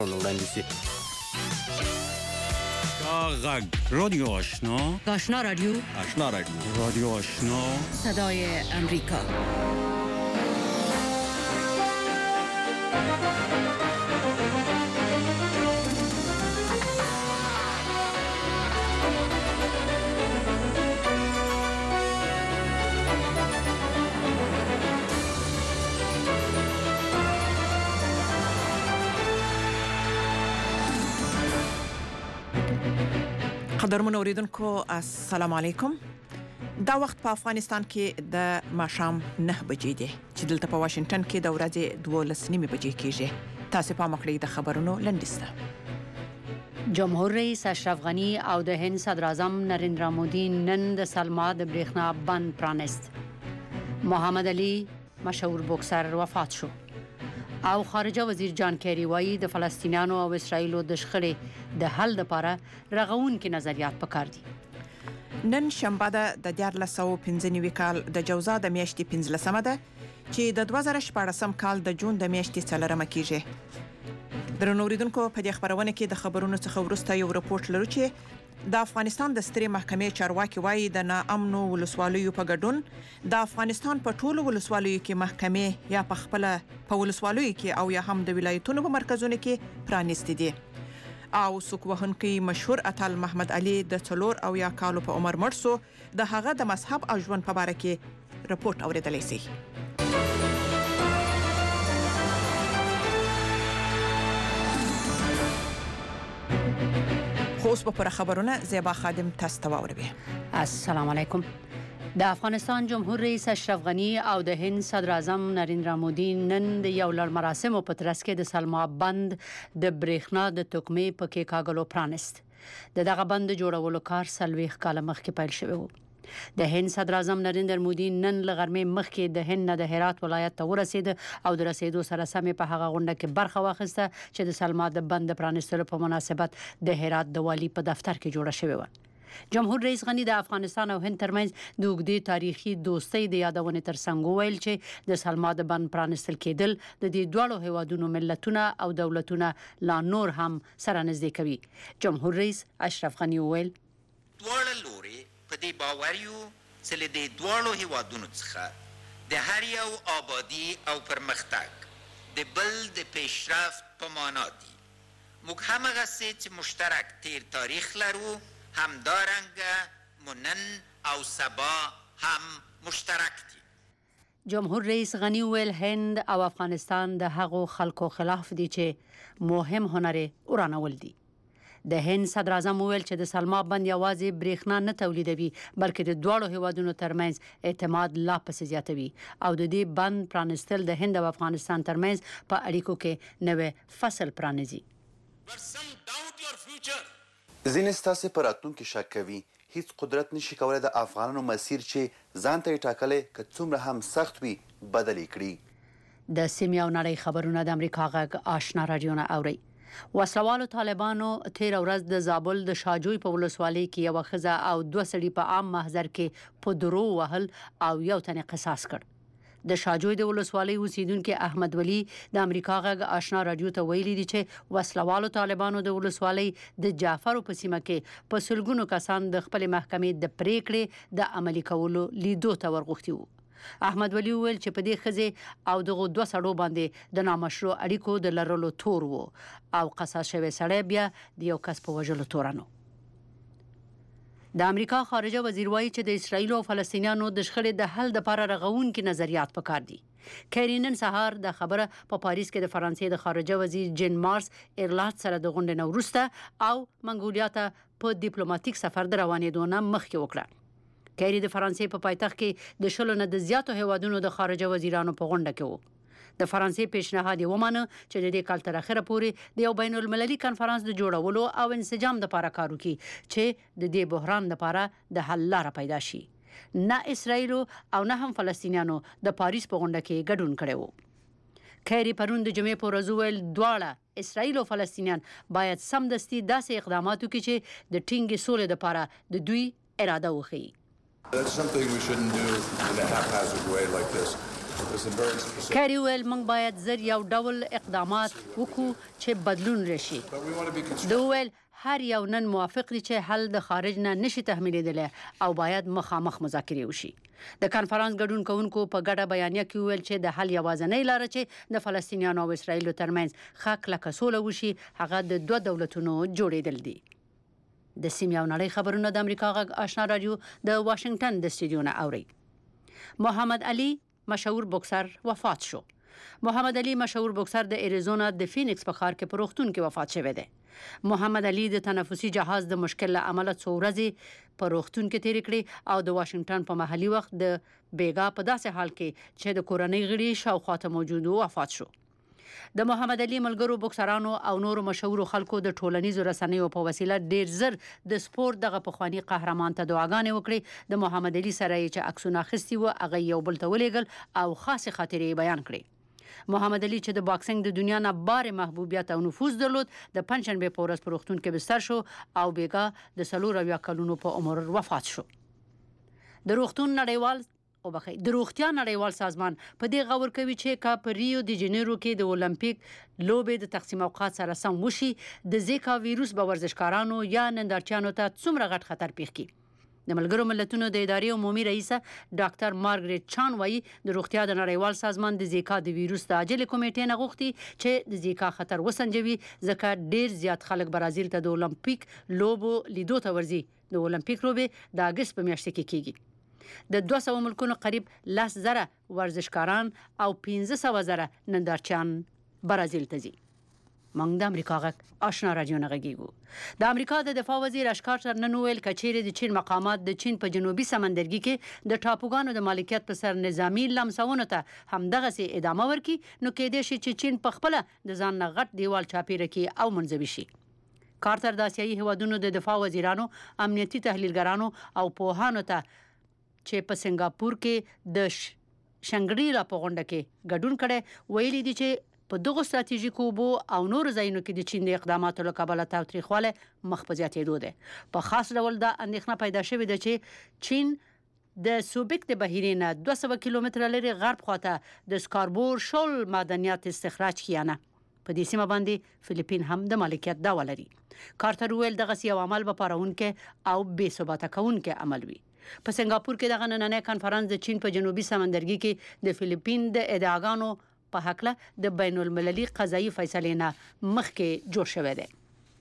وړاندې شي. غږ رادیو آشنا، آشنا رادیو، آشنا رادیو آشنا، صدای امریکا. قدرمن اوریدونکو السلام علیکم. دا وخت په افغانستان کې د ماښام 9 بجې دي چې دلته په واشنگټن کې د ورځې 12:30 بجې کېږي. تاسو په مخکې د خبرونو لنډیسته. جمهور رئیس اشرف غنی او د هند صدر اعظم نریندرا مودي نن د سلما د برېښنا بند پرانست. محمد علي مشهور بوکسر وفات شو او خارجه وزیر جان کیری وایي د فلسطینیانو او اسرایلو د شخړې د حل لپاره رغونکي نظریات پکار دي. نن شنبه ده د 1495 کال د جوزا د میاشتې 15مه ده چې د 2014 کال د جون د میاشتې 4مه کېږي. درنو اوریدونکو په دې خبرونه کې د خبرونو څخه وروسته یو راپورټ لرو چې د افغانستان د سترې محکمې چارواکي وایي د ناامنو ولسوالیو په ګډون د افغانستان په ټولو ولسوالیو کې محکمې یا په خپل په ولسوالیو کې او یا هم د ولایتونو په مرکزونو کې پرانیستي دي. او سوک وهونکي مشهور اتل محمد علي د 4 او یا کالو په عمر مړ شو. د هغه د مذهب او ژوند په اړه کې راپورټ اوریدلای شئ. خوش به پر خبرونه زیبا خادم تاسو ته واوروي. السلام علیکم. د افغانستان جمهور رئیس اشرف غنی او د هند صدر اعظم نریندرا مودي نن د یو لړ مراسمو په ترڅ کې د سلما بند د برېښنا د توکمې په کې کاغلو پرانست. دغه بند جوړولو کار 40 کال مخکې پیل شوی و. د هند صدر اعظم نریندرا مودي نن لغرمې مخکې د هند د هرات ولایت ته ورسید او د رسیدو سره سمې په هغه غونډه کې برخه واخیسته چې د سلما د بند پرانستلو په مناسبت د هرات د والی په دفتر کې جوړه شوې و. جمهور رئیس غنی د افغانستان او هند ترمنځ د اوږدې تاریخي دوستۍ د یادونې ترڅنګ ویل چې د سلما د بند پرانستل کېدل د دې دوړو هیوادونو ملتونه او دولتونه لا نور هم سره نږدې کوي. جمهور رئیس اشرف غنی ویل دواړه لوري په دې باوریو چې له دې دوړو هیوادونو څخه د هر یو آبادی او پرمختګ د بل د پیشرفت په معنا دي. موږ همغسې چې مشترک تیر تاریخ لرو همدارنګه منن او سبا هم مشترک دي. جمهور رئیس غنی ویل هند او افغانستان د هغو خلکو خلاف دي چې مهم هنر ورانول دي. د هند صدر اعظم ویل چې د سلما بند یوازې برېښنا نه تولیدوي بلکې د دوړو هیوادونو ترمنځ اعتماد لا پسې زیاتوي او د دې بند پرانستل د هند او افغانستان ترمنځ په اړیکو کې نوې فصل پرانیزي. ځینې ستاسې په راتلونکي شک کوي. هیڅ قدرت نشي کولای د افغانانو مسیر چې ځان ته یې ټاکلی که څومره هم سخت وي بدل یې کړي. د سیمې او نړۍ خبرونه د امریکا غږ آشنا رادیو نه اوري. وسلوالو طالبانو تیر ورځ د زابل د شاجوی په ولسوالۍ کې یو ښځه او 2 سړي په عام محضر کې په درو وهل او یو تن قصاص کړ. د شاجوی د ولسوالۍ اوسیدونکو احمد ولی د امریکا غږ آشنا رادیو ته ویلي دي چې وسلوالو طالبانو د ولسوالۍ د جعفر په سیمه کې په سلګونو کسان د خپل محکمې د پریکړې د عملي کولو لیدو ته ورغوښتي وو. احمد ولی ویل چې په دې ښځې او دغه 2 سړو باندې د نامشروع اړیکو د لرلو تور وو او قصاص شوی سړی بیا د یو کس په وژلو تورانو. د امریکا خارجه وزیر وایي چې د اسرایل او فلسطینیانو د شخړې د حل لپاره رغونکي نظریات پکار دي. کیری نن سهار د خبره په پاریس کې د فرانسې د خارجه وزیر جین مارس ایرلات سره د غونډې نه وروسته او منګولیا ته په ډیپلوماټیک سفر د روانېدو نه مخکې وکړه. کیری د فرانسې په پایتخت کې د شلو نه د زیاتو هیوادونو د خارجه وزیرانو په غونډه کې وو. د فرانسې پیشنهاد ومانه چې د دې کال تر اخره پورې د یو بین المللي کانفرنس د جوړولو او انسجام لپاره کار وکړي چې د دې بحران لپاره د حل لاره پیدا شي. نه اسرائیل او نه هم فلسطینیانو د پاریس په غونډه کې ګډون کړی وو. کیری پرون د جمعې په ورځ ویل دواړه اسرائیل او فلسطینیان باید سمدستي داسې اقدامات وکړي چې د ټینګې سولې لپاره د دوی اراده وښيي. That's something we shouldn't do in a haphazard way like this. کاری ویل موږ باید زر یو ډول اقدامات وکړو چې بدلون راشي. د ویل هر یو نن موافق دي چې حل د خارج نه نشي تحمیلېدلی او باید مخامخ مذاکرې وشي. د کانفرنس ګډون کوونکو په ګډه بیانیه کې ویل چې د حل یوازینۍ لاره چې د فلسطینیانو او اسرایلو ترمنځ ښه کلکه سوله وشي هغه د دوه دولتونو جوړېدل دي. د سیمې او نړۍ خبرونه د امریکا غږ آشنا رادیو د واشنگټن د سټوډیو نه اوري. محمد علي مشهور بوکسر وفات شو. محمد علي مشهور بوکسر د اریزونا د فینکس په ښار کې په روغتون کې وفات شوی دی. محمد علي د تنفسي جهاز د مشکل له امله څو ورځې په روغتون کې تیر کړې او د واشنگټن په محلي وخت د بیګا په داسې حال کې چې د کورنۍ غړي شاوخواته موجود وفات شو. د محمد علي ملګرو بوکسرانو او نورو مشهورو خلکو د ټولنیزو رسنیو په وسیله ډیر زر د سپورت دغه پخوانی قهرمان ته دعاګانې وکړي. د محمد علي سره چې عکسونه اخیستي و هغه یو بل ته ولیږل او خاصه خاطرې بیان کړې. محمد علي چې د باکسینګ د دنیا نه بار محبوبیت او نفوذ درلود د پنځشنبه په ورځ په روغتون کې بستر شو او بیګا د 40 کلونو په عمر وفات شو. د روغتون نړیوال او بخیر د روغتیا نړیوال سازمان په دې غور کوي چې کا په ریو دی جنیرو کې د اولمپیک لوبې د تقسیم اوقات سره سم وشي د زیکا ویروس به ورزشکارانو یا نندارچیانو ته څومره غټ خطر پیښ کړي. د ملګرو ملتونو د ادارې عمومي رئیسه ډاکټر مارګریټ چان وایي د روغتیا د نړیوال سازمان د زیکا د ویروس د عاجل کمیټې نه غوښتي چې د زیکا خطر وسنجوي ځکه ډیر زیات خلک برازیل ته د اولمپیک لوبو لیدو ته ورځي. د اولمپیک لوبې د اگست په میاشت کې کیږي. د 200 ملکونو قریب 10,000 ورزشکاران او 15,000 نندارچیان برازیل ته ځي. موږ د امریکا غږ آشنا رادیو نه غږیږو. د امریکا د دفاع وزیر اشکار نن ویل کچېرې د چین مقامات د چین په جنوبي سمندرګي کې د ټاپوګانو د مالکیت پر سر نظامی لمسونو ته همدغه سي ادامه ورکړي نو کېدای شي چې چین په خپل د ځان نه غټ دیوال چاپیره کړي او منځوي شي. کارتر د آسیایي هیوادونو د دفاع وزیرانو، امنیتي تحلیلګرانو او پوهانو ته چې په سنگاپور کې د شنګریلا په غونډه کې ګډون کړي ویلي دي چې په دغه ستراتیژیکو بو او نور ځایونو کې د چین د اقداماتو له کبله تاوتریخواله مخ په زیاتېدو ده. په خاص ډول دا اندېښنه پیدا شوې ده چې چین د سوبک د بهیرې نه 200 کیلومتره لري غرب خواته د سکاربور شول معدنیات استخراج کیانه. په دې سیمه باندې فلیپین هم د مالکیت دعوه لري. کارتر ویل دغه یو عمل به پارونکې او بې ثباته کوونکې عمل وي. په سنگاپور کې دغه نننۍ کانفرنس د چین په جنوبي سمندرګي کې د فلیپین د ادعاګانو په حقله د بین المللي قضایي فیصلې نه مخکې جوړ شوی دی.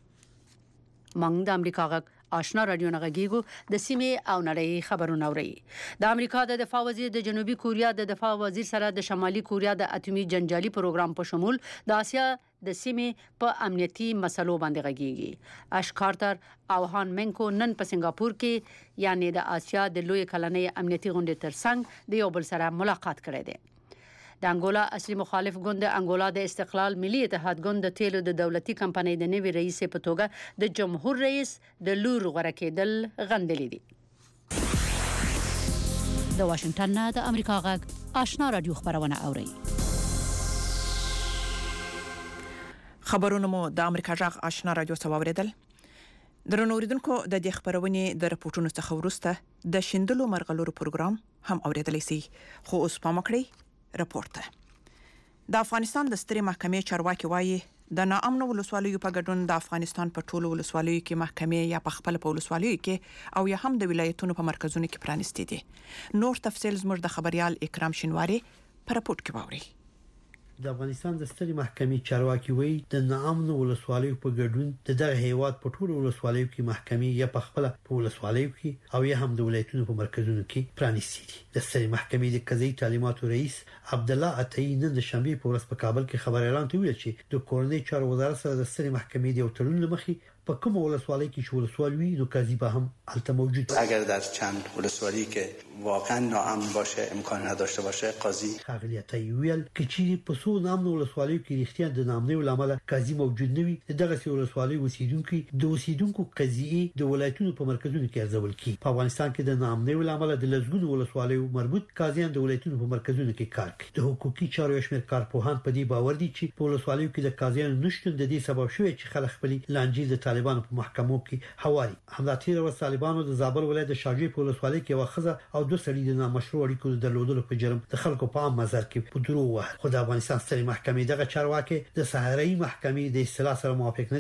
موږ د امریکا غږ آشنا رادیو نه غږیږو. د سیمې او نړۍ خبرونه اوري. د امریکا د دفاع وزیر د جنوبي کوریا د دفاع وزیر سره د شمالي کوریا د اټومي جنجالي پروګرام په شمول د آسیا د سیمې په امنیتي مسلو باندې غږیږي. اشکارتر او هان منکو نن په سنگاپور کې یعنی د آسیا د لوی کلنۍ امنیتي غونډې ترڅنګ د یو بل سره ملاقات کړی دی. د انګولا اصلي مخالف ګوند انګولا د استقلال ملي اتحاد ګوند د تیلو د دولتي کمپنۍ د نوي رئیس په توګه د جمهور رئیس د لور غوړه کېدل غندلې دي. د واشنگټن نه د امریکا غږ آشنا رادیو خبرونه اوري. خبرونه مو د امریکا غږ آشنا رادیو څخه درنو اوریدونکو د دې خبرونه د رپورټونو څخه ورسته د شیندلو مرغلورو پروګرام هم اوریدلی سي. خو اوس پام وکړئ رپورټ. د افغانستان د سترې محکمې چارواکي وایي د ناامنو ولسوالیو په ګډون د افغانستان په ټولو ولسوالیو کې محکمې یا په خپل په ولسوالیو کې او یا هم د ولایتونو په مرکزونو کې پرانستې دي. نور تفصیل زموږ د خبريال اکرام شینواری په رپورټ کې باوري. د افغانستان د سترې محکمې چارواکي وایي د ناامنو ولسوالیو په ګډون د دغه هیواد په ټولو ولسوالیو کې محکمې یا په خپل په ولسوالیو کې او یا هم د ولایتونو په مرکزونو کې پرانیستي دي. د سترې محکمې د قضایي تعلیماتو رئیس عبد الله عطایی نن د شنبه په ورځ په کابل کې خبريالان ته ویل چې د کورنۍ چارو وزارت سره د سترې محکمې د یو تړون لمخې په کوم ولسوالی کې چې ولسوالی نو قاضی به هم البته موجود. اگر در چند ولسوالی که واقعا ناامن باشه امکان نداشته باشه قاضی خاغلیتای ویل کې چې په څو نامن ولسوالی کې رښتیا د نامنې ولامل قاضی موجود نه وي دغه ولسوالی اوسیدونکو قضیه د ولایتونو په مرکزونو کې ارزول کی. په افغانستان کې د نامنې ولامل د لزګونو ولسوالی مربوط قاضیان د ولایتونو په مرکزونو کې کار کوي. د حقوقي چارو شمیر کارپوهان په دې باور دي چې په ولسوالیو کې د قاضیانو نشټون د دې سبب شوی چې خلک خپل لانجې د طالبانو په محکمو کې حواله. همدا تیر ورځ طالبانو د زابل ولایت د شاجوی په ولسوالۍ کې وخزه او دوه سړي د نامشروع اړیکو درلودلو په جرم د خلکو په عام مزار کې په دروغ وه. خو د افغانستان سترې محکمې دغه چارواکي د صحرایي محکمې د اصطلاح سره موافق